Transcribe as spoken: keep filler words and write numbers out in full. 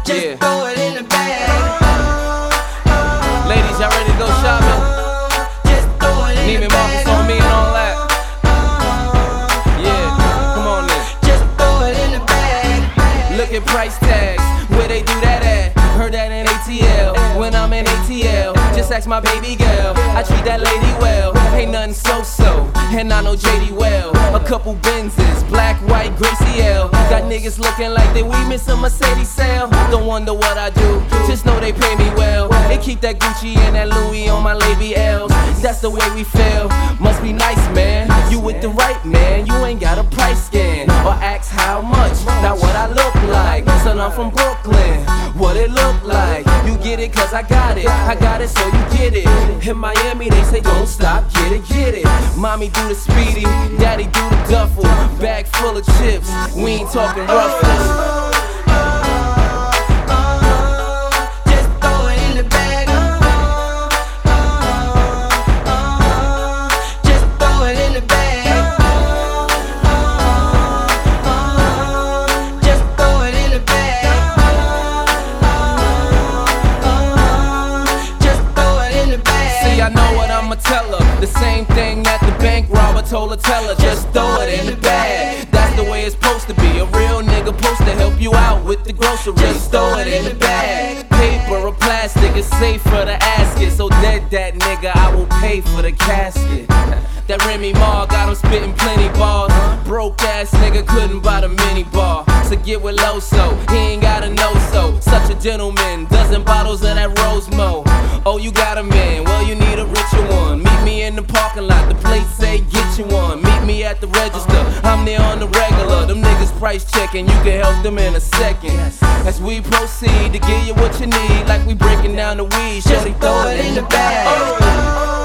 Just Yeah. throw it in the bag. Ladies, y'all ready to go shopping? Just throw it in Neiman the Marcus bag. on me and all that. Yeah, come on then. Just throw it in the bag. Look at price tags, where they do that at? Heard that in A T L, when I'm in A T L. Just ask my baby girl, I treat that lady well. Ain't nothing so-so, and I know J D well. A couple Benzes, black, white, Gracie L. Got niggas looking like they we miss a Mercedes sale. Don't wonder what I do, just know they pay me well. They keep that Gucci and that Louis on my Lady L's. That's the way we feel, must be nice, man. You with the right man, you ain't got a price scan. Or ask how much, not what I look like. Son, I'm from Brooklyn, what it look like. You get it cause I got it, I got it so you get it. In Miami they say don't stop, get it, get it. Mommy do the speedy, daddy do the duffel. Bag full of chips, we ain't talking ruffles. Just throw it in the bag. Just throw it in the bag. Just throw it in the bag. Just throw it in the bag. See, I know what I'ma tell her. The same thing that the bank robber told her, tell her, just throw it in the bag. That's the way it's supposed to be. A real nigga supposed to help you out with the groceries. Just throw it in the bag. Paper or plastic is safe for the asket. So dead that nigga, I will pay for the casket. That Remy Ma got him spitting plenty bars. Broke ass nigga couldn't buy the mini bar. So get with Loso, he ain't gotta know so. Such a gentleman, dozen bottles of that Rosemo. Oh, you got a man, well you need a richer one. Meet me in the parking lot, the place say get you one. Meet me at the register, I'm there on the regular. Them niggas price checking, you can help them in a second. As we proceed to give you what you need, like we breaking down the weed. Shorty, Throw it in the bag.